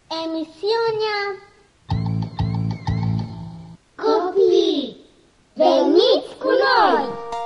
Emisiunea Copii, veniți cu noi!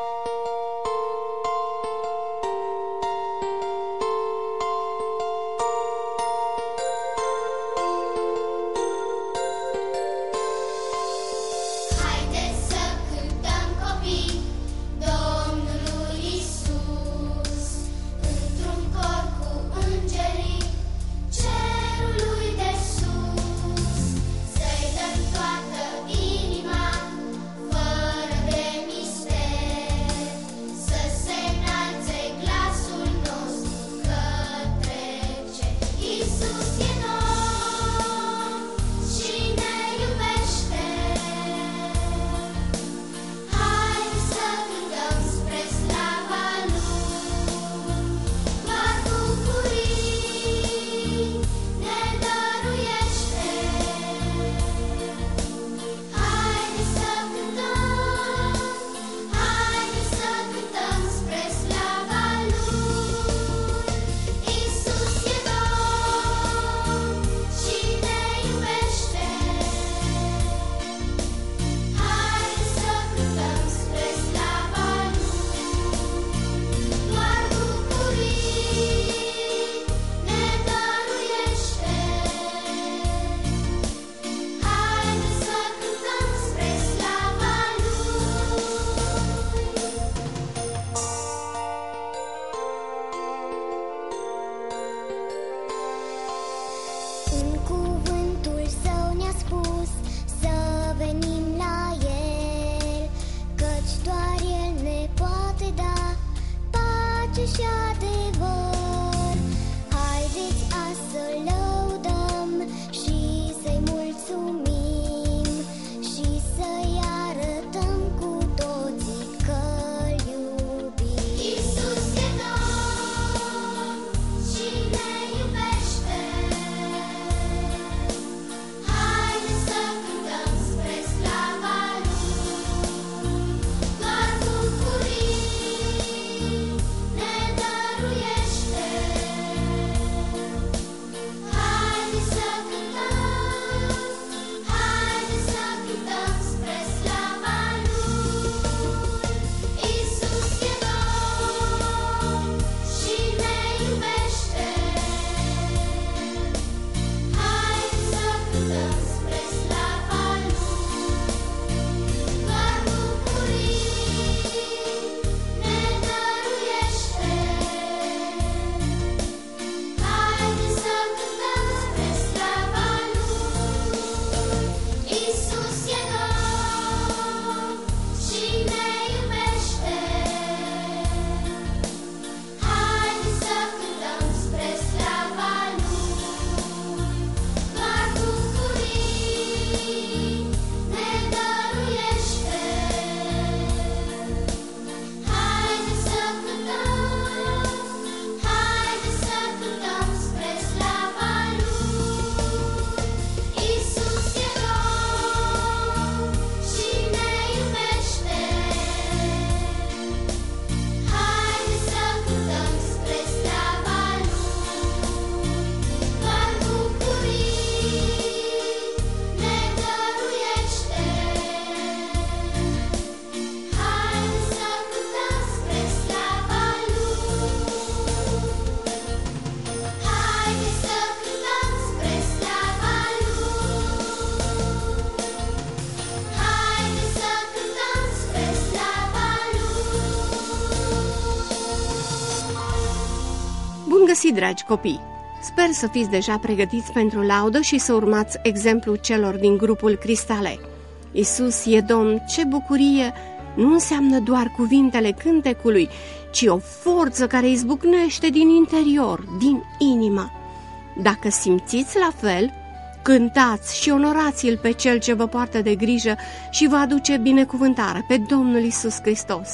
Bun găsit, dragi copii! Sper să fiți deja pregătiți pentru laudă și să urmați exemplul celor din grupul Cristale. Iisus e Domn, ce bucurie! Nu înseamnă doar cuvintele cântecului, ci o forță care izbucnește din interior, din inimă. Dacă simțiți la fel, cântați și onorați-L pe Cel ce vă poartă de grijă și vă aduce binecuvântare, pe Domnul Iisus Hristos.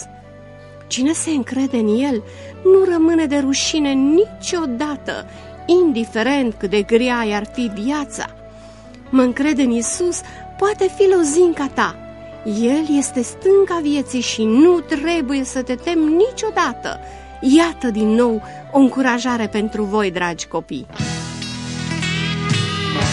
Cine se încrede în El nu rămâne de rușine niciodată, indiferent cât de grea ar fi viața. Mă încred în Iisus poate fi lozinca ta. El este stânca vieții și nu trebuie să te temi niciodată. Iată din nou o încurajare pentru voi, dragi copii.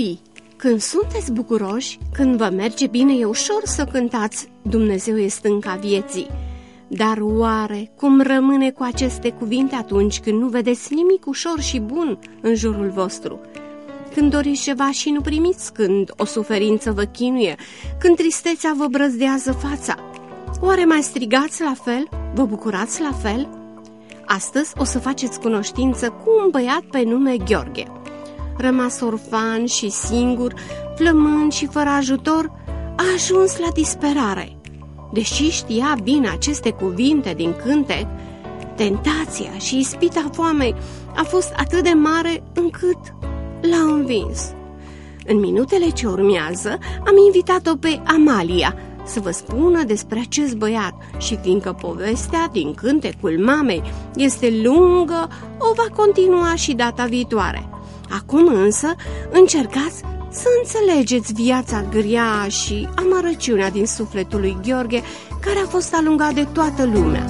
Copii, când sunteți bucuroși, când vă merge bine, e ușor să cântați Dumnezeu e stânca vieții. Dar oare cum rămâne cu aceste cuvinte atunci când nu vedeți nimic ușor și bun în jurul vostru? Când doriți ceva și nu primiți, când o suferință vă chinuie, când tristețea vă brăzdează fața, oare mai strigați la fel? Vă bucurați la fel? Astăzi o să faceți cunoștință cu un băiat pe nume Gheorghe. Rămas orfan și singur, flămând și fără ajutor, a ajuns la disperare. Deși știa bine aceste cuvinte din cântec, tentația și ispita foamei a fost atât de mare încât l-a învins. În minutele ce urmează am invitat-o pe Amalia să vă spună despre acest băiat și fiindcă povestea din cântecul mamei este lungă, o va continua și data viitoare. Acum însă încercați să înțelegeți viața grea și amărăciunea din sufletul lui Gheorghe, care a fost alungat de toată lumea.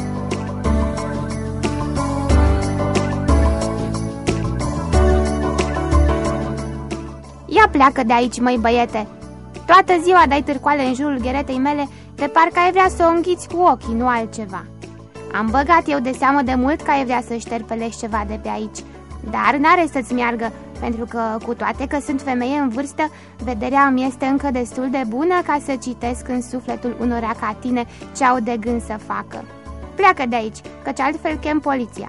Ia pleacă de aici, măi băiete! Toată ziua dai târcoale în jurul gheretei mele, de parcă ai vrea să o înghiți cu ochii, nu altceva. Am băgat eu de seamă de mult că ai vrea să șterpelești ceva de pe aici, dar n-are să-ți meargă, pentru că, cu toate că sunt femeie în vârstă, vederea îmi este încă destul de bună ca să citesc în sufletul unora ca tine ce au de gând să facă. Pleacă de aici, căci altfel chem poliția.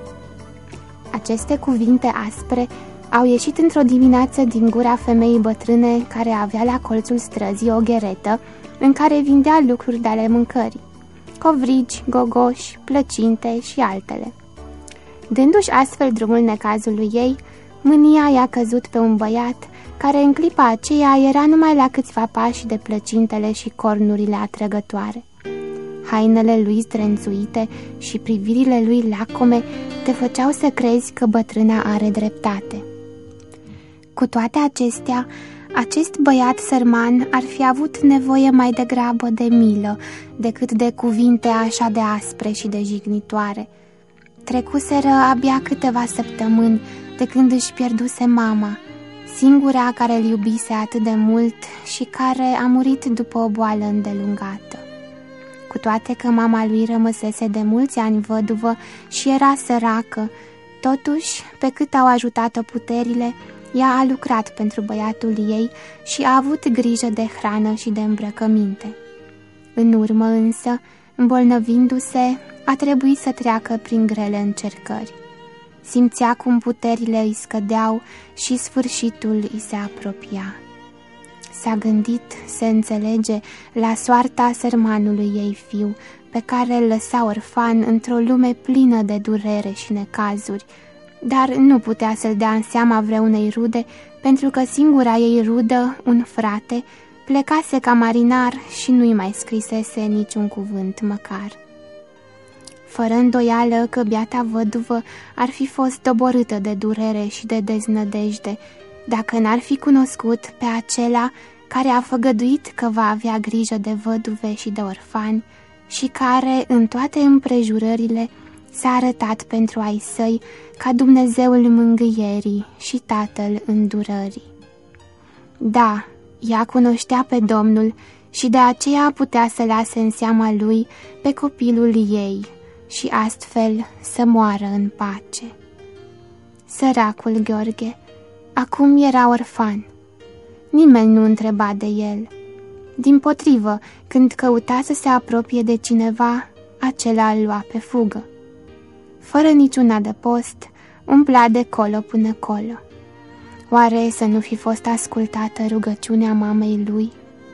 Aceste cuvinte aspre au ieșit într-o dimineață din gura femeii bătrâne care avea la colțul străzii o gheretă în care vindea lucruri de ale mâncării, covrigi, gogoși, plăcinte și altele. Dându-și astfel drumul necazului ei, mânia i-a căzut pe un băiat care în clipa aceea era numai la câțiva pași de plăcintele și cornurile atrăgătoare. Hainele lui zdrențuite și privirile lui lacome te făceau să crezi că bătrâna are dreptate. Cu toate acestea, acest băiat sărman ar fi avut nevoie mai degrabă de milă decât de cuvinte așa de aspre și de jignitoare. Trecuseră abia câteva săptămâni de când își pierduse mama, singura care îl iubise atât de mult și care a murit după o boală îndelungată. Cu toate că mama lui rămăsese de mulți ani văduvă și era săracă, totuși, pe cât au ajutat-o puterile, ea a lucrat pentru băiatul ei și a avut grijă de hrană și de îmbrăcăminte. În urmă însă, îmbolnăvindu-se, a trebuit să treacă prin grele încercări. Simțea cum puterile îi scădeau și sfârșitul îi se apropia. S-a gândit, se înțelege, la soarta sărmanului ei fiu, pe care îl lăsa orfan într-o lume plină de durere și necazuri, dar nu putea să-l dea în seama vreunei rude, pentru că singura ei rudă, un frate, plecase ca marinar și nu-i mai scrisese niciun cuvânt măcar. Fără îndoială că biata văduvă ar fi fost doborâtă de durere și de deznădejde, dacă n-ar fi cunoscut pe acela care a făgăduit că va avea grijă de văduve și de orfani și care, în toate împrejurările, s-a arătat pentru ai săi ca Dumnezeul mângâierii și Tatăl îndurării. Da, ea cunoștea pe Domnul și de aceea putea să lase în seama lui pe copilul ei și astfel să moară în pace. Săracul Gheorghe acum era orfan. Nimeni nu întreba de el. Dimpotrivă, când căuta să se apropie de cineva, acela îl lua pe fugă. Fără niciun adăpost, umbla de colo până colo. Oare să nu fi fost ascultată rugăciunea mamei lui?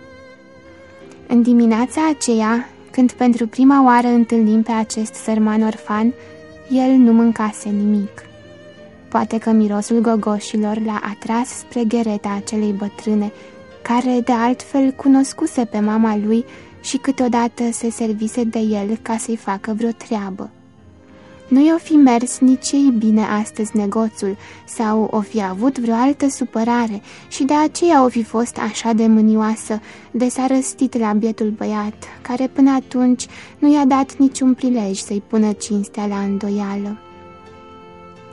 În dimineața aceea, când pentru prima oară întâlnim pe acest sărman orfan, el nu mâncase nimic. Poate că mirosul gogoșilor l-a atras spre ghereta acelei bătrâne, care de altfel cunoscuse pe mama lui și câteodată se servise de el ca să-i facă vreo treabă. Nu i-o fi mers nici ei bine astăzi negoțul sau o fi avut vreo altă supărare și de aceea o fi fost așa de mânioasă de s-a răstit la bietul băiat, care până atunci nu i-a dat niciun prilej să-i pună cinstea la îndoială.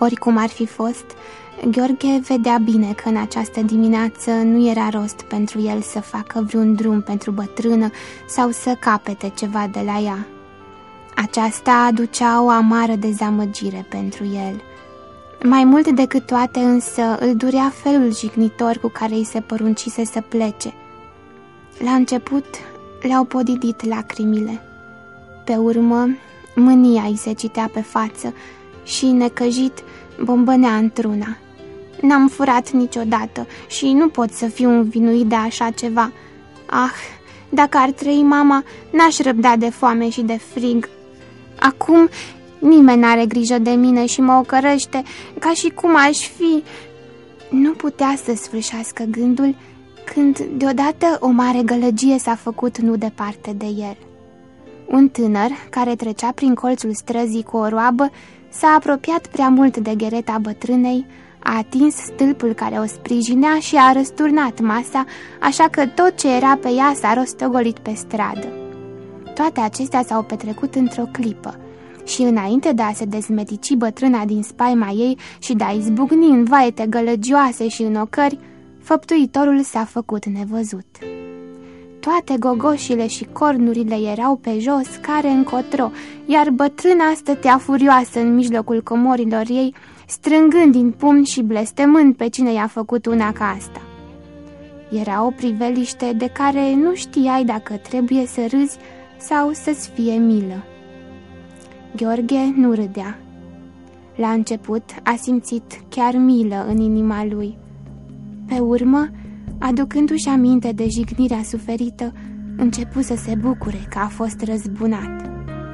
Oricum ar fi fost, Gheorghe vedea bine că în această dimineață nu era rost pentru el să facă vreun drum pentru bătrână sau să capete ceva de la ea. Aceasta aducea o amară dezamăgire pentru el. Mai mult decât toate însă îl durea felul jignitor cu care îi se poruncise să plece. La început le-au podidit lacrimile. Pe urmă, mânia îi se citea pe față și, necăjit, bombănea într-una. N-am furat niciodată și nu pot să fiu învinuit de așa ceva. Ah, dacă ar trăi mama, n-aș răbda de foame și de frig. Acum nimeni n-are grijă de mine și mă ocărăște ca și cum aș fi... Nu putea să sfârșească gândul când deodată o mare gălăgie s-a făcut nu departe de el. Un tânăr care trecea prin colțul străzii cu o roabă s-a apropiat prea mult de ghereta bătrânei, a atins stâlpul care o sprijinea și a răsturnat masa, așa că tot ce era pe ea s-a rostogolit pe stradă. Toate acestea s-au petrecut într-o clipă și înainte de a se dezmetici bătrâna din spaima ei și de a izbucni în vaete gălăgioase și în ocări, făptuitorul s-a făcut nevăzut. Toate gogoșile și cornurile erau pe jos, care încotro, iar bătrâna stătea furioasă în mijlocul comorilor ei, strângând din pumni și blestemând pe cine i-a făcut una ca asta. Era o priveliște de care nu știai dacă trebuie să râzi sau să-ți fie milă. Gheorghe nu râdea. La început a simțit chiar milă în inima lui. Pe urmă, aducându-și aminte de jignirea suferită, începu să se bucure că a fost răzbunat.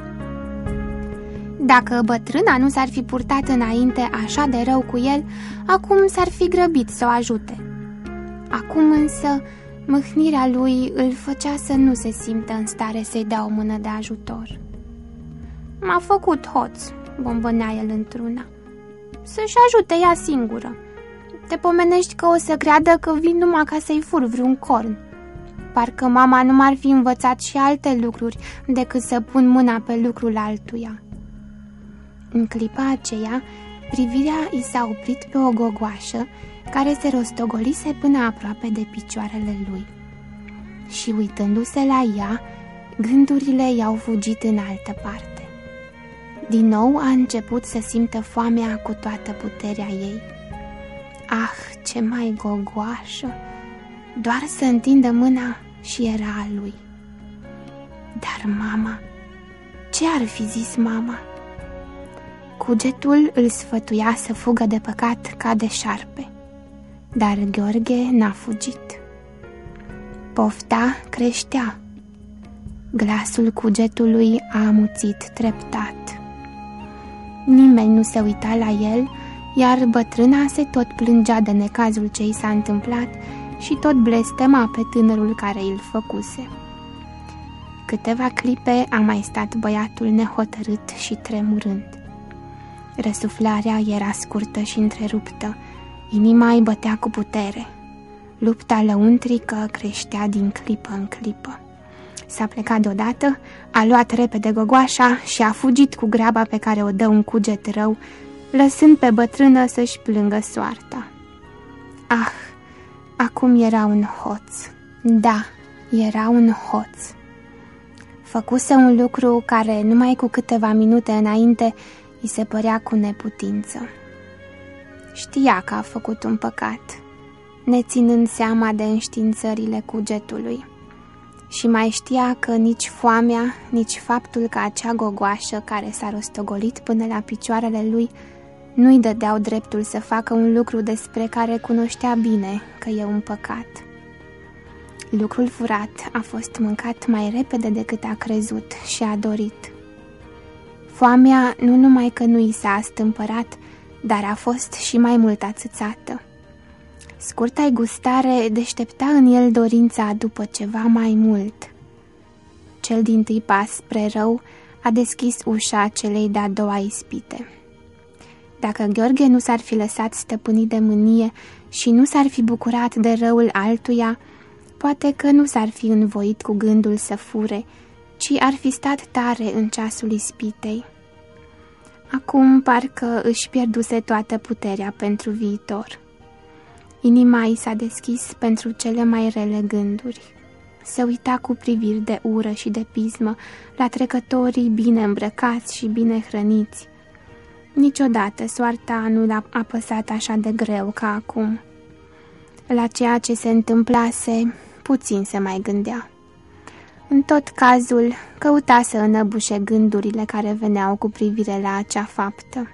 Dacă bătrâna nu s-ar fi purtat înainte așa de rău cu el, acum s-ar fi grăbit să o ajute. Acum însă, mâhnirea lui îl făcea să nu se simtă în stare să-i dea o mână de ajutor. M-a făcut hoț, bombănea el într-una. Să-și ajute ea singură. Te pomenești că o să creadă că vin numai ca să-i fur vreun corn. Parcă mama nu m-ar fi învățat și alte lucruri decât să pun mâna pe lucrul altuia. În clipa aceea, privirea i s-a oprit pe o gogoașă care se rostogolise până aproape de picioarele lui. Și uitându-se la ea, gândurile i-au fugit în altă parte. Din nou a început să simtă foamea cu toată puterea ei. Ah, ce mai gogoașă! Doar să întindă mâna și era a lui. Dar mama, ce ar fi zis mama? Cugetul îl sfătuia să fugă de păcat ca de șarpe, dar Gheorghe n-a fugit. Pofta creștea. Glasul cugetului a amuțit treptat. Nimeni nu se uita la el, iar bătrâna se tot plângea de necazul ce i s-a întâmplat și tot blestema pe tânărul care îl făcuse. Câteva clipe a mai stat băiatul nehotărât și tremurând. Răsuflarea era scurtă și întreruptă, inima îi bătea cu putere. Lupta lăuntrică creștea din clipă în clipă. S-a plecat deodată, a luat repede gogoașa și a fugit cu graba pe care o dă un cuget rău, lăsând pe bătrână să-și plângă soarta. Ah, acum era un hoț. Da, era un hoț. Făcuse un lucru care numai cu câteva minute înainte îi se părea cu neputință. Știa că a făcut un păcat, neținând seama de înștiințările cugetului. Și mai știa că nici foamea, nici faptul că acea gogoașă care s-a rostogolit până la picioarele lui nu-i dădeau dreptul să facă un lucru despre care cunoștea bine că e un păcat. Lucrul furat a fost mâncat mai repede decât a crezut și a dorit. Foamea nu numai că nu i s-a astâmpărat, dar a fost și mai mult ațățată. Scurta-i gustare deștepta în el dorința după ceva mai mult. Cel dintâi pas spre rău a deschis ușa celei de-a doua ispite. Dacă Gheorghe nu s-ar fi lăsat stăpânit de mânie și nu s-ar fi bucurat de răul altuia, poate că nu s-ar fi învoit cu gândul să fure, ci ar fi stat tare în ceasul ispitei. Acum parcă își pierduse toată puterea pentru viitor. Inima i s-a deschis pentru cele mai rele gânduri. Se uita cu priviri de ură și de pismă la trecătorii bine îmbrăcați și bine hrăniți. Niciodată soarta nu l-a apăsat așa de greu ca acum. La ceea ce se întâmplase, puțin se mai gândea. În tot cazul, căuta să înăbușe gândurile care veneau cu privire la acea faptă.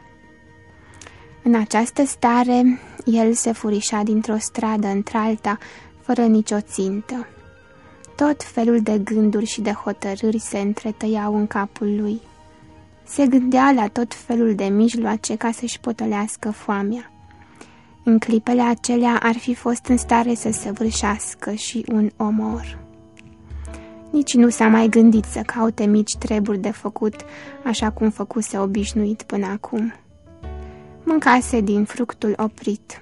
În această stare, el se furișa dintr-o stradă într-alta, fără nicio țintă. Tot felul de gânduri și de hotărâri se întretăiau în capul lui. Se gândea la tot felul de mijloace ca să-și potolească foamea. În clipele acelea ar fi fost în stare să săvârșească și un omor. Nici nu s-a mai gândit să caute mici treburi de făcut, așa cum făcuse obișnuit până acum. Mâncase din fructul oprit.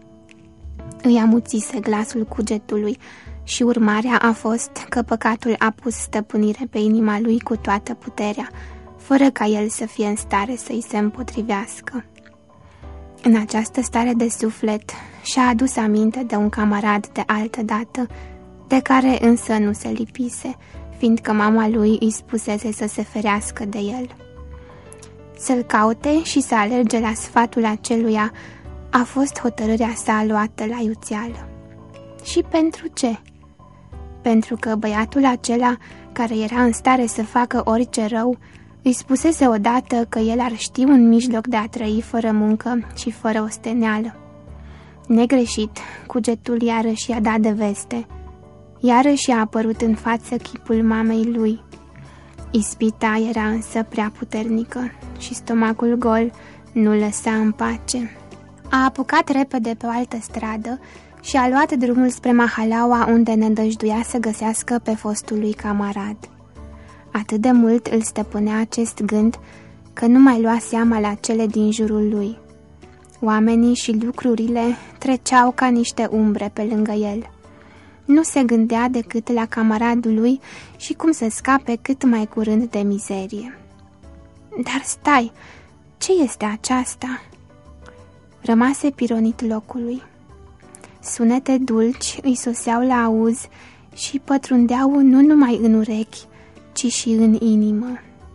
Îi amuțise glasul cugetului și urmarea a fost că păcatul a pus stăpânire pe inima lui cu toată puterea, fără ca el să fie în stare să-i se împotrivească. În această stare de suflet și-a adus aminte de un camarad de altă dată, de care însă nu se lipise, fiindcă mama lui îi spusese să se ferească de el. Să-l caute și să alerge la sfatul aceluia a fost hotărârea sa luată la iuțeală. Și pentru ce? Pentru că băiatul acela, care era în stare să facă orice rău, îi spusese odată că el ar ști un mijloc de a trăi fără muncă și fără osteneală. Negreșit, cugetul iarăși i-a dat de veste. Iarăși a apărut în față chipul mamei lui. Ispita era însă prea puternică și stomacul gol nu lăsa în pace. A apucat repede pe o altă stradă și a luat drumul spre Mahalaua, unde nădăjduia să găsească pe fostul lui camarad. Atât de mult îl stăpânea acest gând că nu mai lua seama la cele din jurul lui. Oamenii și lucrurile treceau ca niște umbre pe lângă el. Nu se gândea decât la camaradul lui și cum să scape cât mai curând de mizerie. Dar stai, ce este aceasta? Rămase pironit locului. Sunete dulci îi soseau la auz și pătrundeau nu numai în urechi, ci și în inimă.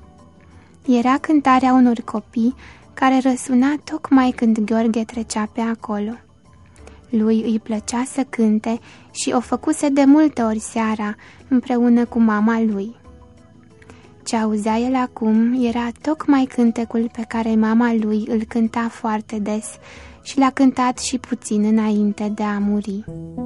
Era cântarea unor copii care răsuna tocmai când Gheorghe trecea pe acolo. Lui îi plăcea să cânte și o făcuse de multe ori seara împreună cu mama lui. Ce auzea el acum era tocmai cântecul pe care mama lui îl cânta foarte des și l-a cântat și puțin înainte de a muri.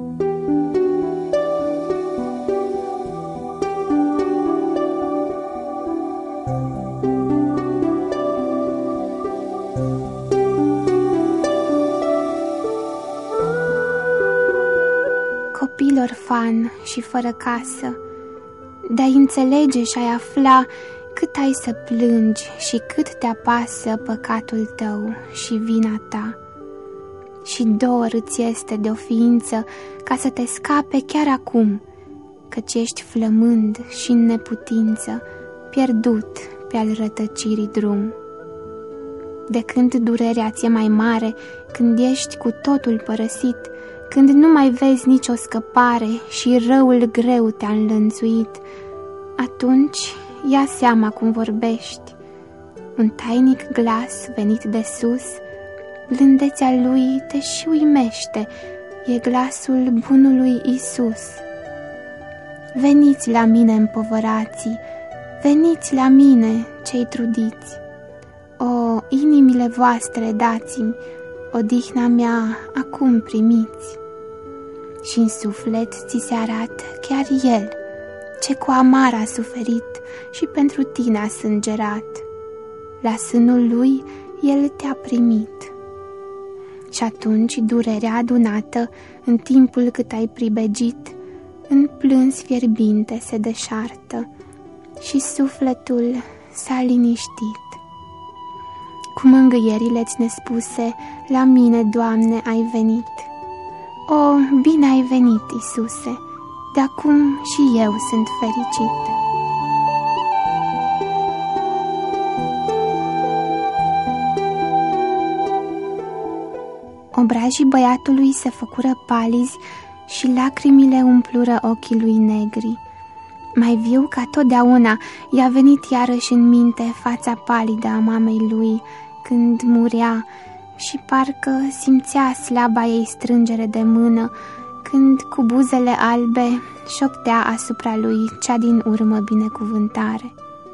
Copil orfan și fără casă, de-ai înțelege și ai afla cât ai să plângi și cât te apasă păcatul tău și vina ta. Și dor îți este de o ființă ca să te scape chiar acum, căci ești flămând și în neputință, pierdut pe-al rătăcirii drum. De când durerea ți-e mai mare, când ești cu totul părăsit, când nu mai vezi nicio scăpare și răul greu te-a înlănțuit, atunci ia seama cum vorbești. Un tainic glas venit de sus, blândețea lui te și uimește, e glasul bunului Iisus. Veniți la mine, împovărații, veniți la mine, cei trudiți. O, inimile voastre dați-mi, odihna mea acum primiți. Și în suflet ți se arată chiar El, ce cu amar a suferit și pentru tine a sângerat. La sânul Lui El te-a primit. Și atunci durerea adunată, în timpul cât ai pribegit, în plâns fierbinte se deșartă și sufletul s-a liniștit. Cu mângâierile-ți nespuse, la mine, Doamne, ai venit. O, bine ai venit, Iisuse, de acum și eu sunt fericit. Obrajii băiatului se făcură palizi și lacrimile umplură ochii lui negri. Mai viu ca totdeauna i-a venit iarăși în minte fața palidă a mamei lui când murea și parcă simțea slaba ei strângere de mână când cu buzele albe șoptea asupra lui cea din urmă binecuvântare.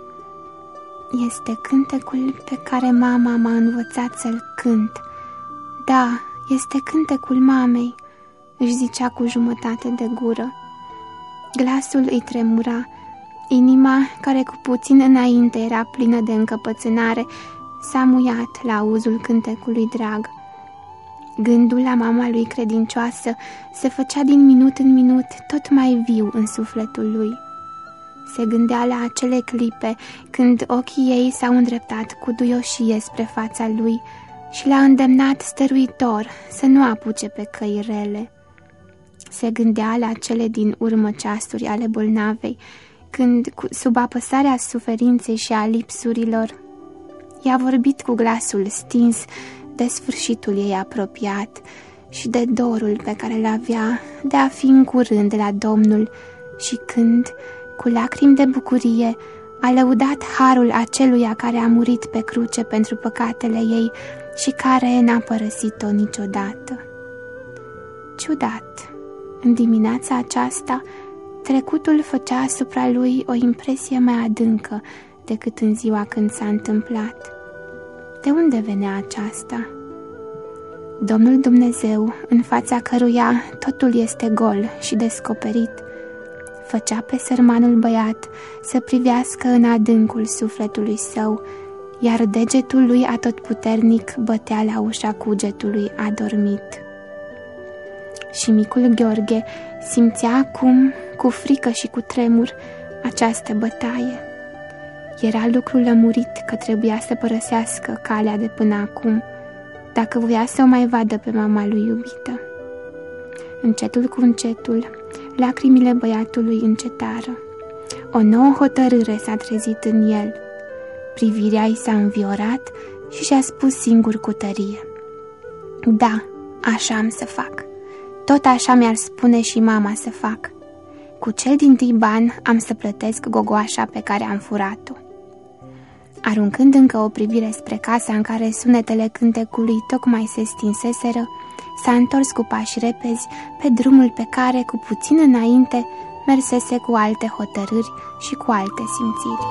Este cântecul pe care mama m-a învățat să-l cânt. Da, este cântecul mamei, își zicea cu jumătate de gură. Glasul îi tremura, inima, care cu puțin înainte era plină de încăpățânare, s-a muiat la auzul cântecului drag. Gândul la mama lui credincioasă se făcea din minut în minut tot mai viu în sufletul lui. Se gândea la acele clipe când ochii ei s-au îndreptat cu duioșie spre fața lui și l-a îndemnat stăruitor să nu apuce pe căi rele. Se gândea la cele din urmă ceasuri ale bolnavei, când, sub apăsarea suferinței și a lipsurilor, i-a vorbit cu glasul stins de sfârșitul ei apropiat și de dorul pe care l-avea de a fi în curând la Domnul și când, cu lacrimi de bucurie, a lăudat harul aceluia care a murit pe cruce pentru păcatele ei și care n-a părăsit-o niciodată. Ciudat, în dimineața aceasta, trecutul făcea asupra lui o impresie mai adâncă decât în ziua când s-a întâmplat. De unde venea aceasta? Domnul Dumnezeu, în fața căruia totul este gol și descoperit, făcea pe sărmanul băiat să privească în adâncul sufletului său, iar degetul lui atotputernic bătea la ușa cugetului adormit. Și micul Gheorghe simțea acum, cu frică și cu tremur, această bătaie. Era lucru lămurit că trebuia să părăsească calea de până acum, dacă voia să o mai vadă pe mama lui iubită. Încetul cu încetul, lacrimile băiatului încetară. O nouă hotărâre s-a trezit în el. Privirea i s-a înviorat și și-a spus singur cu tărie: da, așa am să fac. Tot așa mi-ar spune și mama să fac. Cu cel dintâi ban am să plătesc gogoașa pe care am furat-o. Aruncând încă o privire spre casa în care sunetele cântecului tocmai se stinseseră, s-a întors cu pași repezi pe drumul pe care, cu puțin înainte, mersese cu alte hotărâri și cu alte simțiri.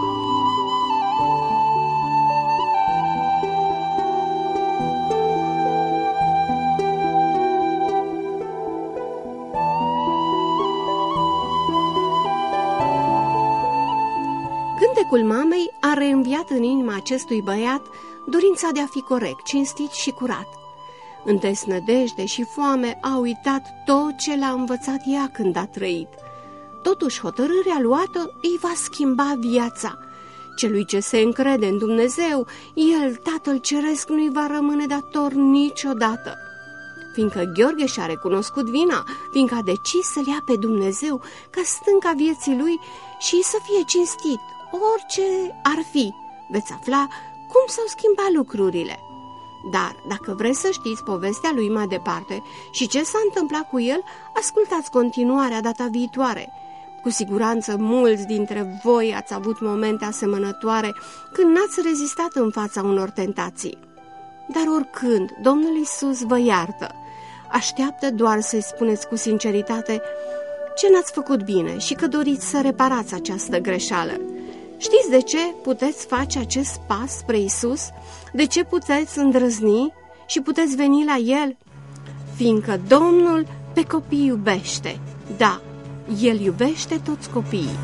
Cântecul mamei a reînviat în inima acestui băiat dorința de a fi corect, cinstit și curat. În desnădejde și foame a uitat tot ce l-a învățat ea când a trăit. Totuși, hotărârea luată îi va schimba viața. Celui ce se încrede în Dumnezeu, El, Tatăl Ceresc, nu-i va rămâne dator niciodată. Fiindcă Gheorghe și-a recunoscut vina, fiindcă a decis să-L ia pe Dumnezeu ca stânca vieții lui și să fie cinstit, orice ar fi, veți afla cum s-au schimbat lucrurile. Dar, dacă vreți să știți povestea lui mai departe și ce s-a întâmplat cu el, ascultați continuarea data viitoare. Cu siguranță mulți dintre voi ați avut momente asemănătoare când n-ați rezistat în fața unor tentații. Dar oricând Domnul Iisus vă iartă, așteaptă doar să-i spuneți cu sinceritate ce n-ați făcut bine și că doriți să reparați această greșeală. Știți de ce puteți face acest pas spre Iisus? De ce puteți îndrăzni și puteți veni la El? Fiindcă Domnul pe copii iubește. Da, El iubește toți copiii.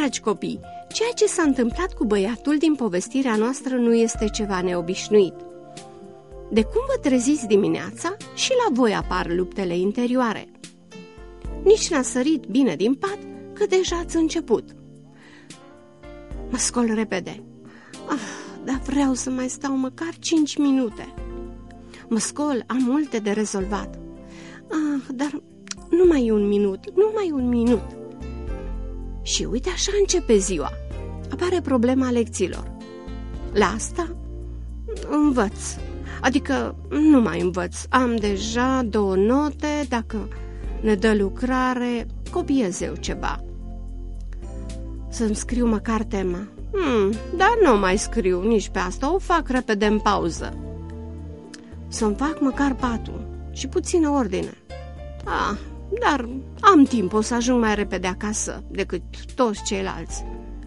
Dragi copii, ceea ce s-a întâmplat cu băiatul din povestirea noastră nu este ceva neobișnuit. De cum vă treziți dimineața și la voi apar luptele interioare. Nici n-a sărit bine din pat, că deja ați început. Mă scol repede. Dar vreau să mai stau măcar 5 minute. Mă scol, am multe de rezolvat. Dar numai un minut. Și uite, așa începe ziua. Apare problema lecțiilor. La asta învăț. Adică nu mai învăț. Am deja 2 note, dacă ne dă lucrare, copiez eu ceva. Să-mi scriu măcar tema. Dar nu mai scriu nici pe asta, o fac repede în pauză. Să-mi fac măcar patul și puțină ordine. Dar am timp, o să ajung mai repede acasă decât toți ceilalți.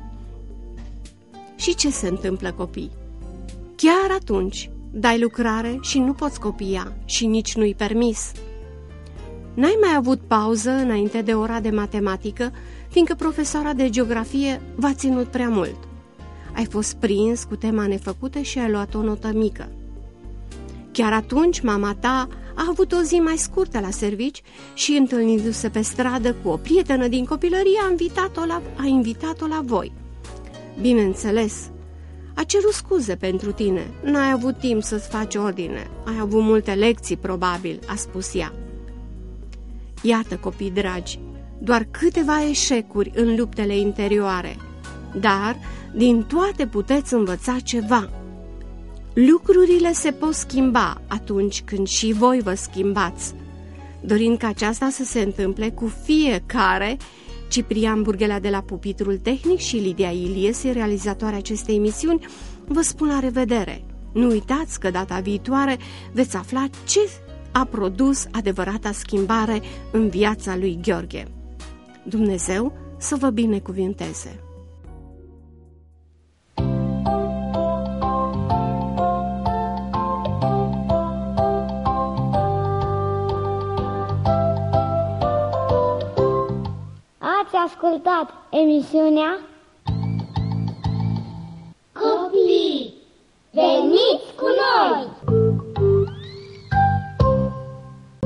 Și ce se întâmplă, copii? Chiar atunci dai lucrare și nu poți copia și nici nu-i permis. N-ai mai avut pauză înainte de ora de matematică, fiindcă profesoara de geografie v-a ținut prea mult. Ai fost prins cu tema nefăcută și ai luat o notă mică. Chiar atunci mama ta a avut o zi mai scurtă la servici și, întâlnindu-se pe stradă cu o prietenă din copilărie, a invitat-o la voi. Bineînțeles, a cerut scuze pentru tine, n-ai avut timp să-ți faci ordine, ai avut multe lecții, probabil, a spus ea. Iată, copii dragi, doar câteva eșecuri în luptele interioare, dar din toate puteți învăța ceva. Lucrurile se pot schimba atunci când și voi vă schimbați. Dorind ca aceasta să se întâmple cu fiecare, Ciprian Burghelea de la Pupitrul Tehnic și Lidia Iliese, realizatoarea acestei emisiuni, vă spun la revedere. Nu uitați că data viitoare veți afla ce a produs adevărata schimbare în viața lui Gheorghe. Dumnezeu să vă binecuvinteze! Ați ascultat emisiunea Copii, veniți cu noi!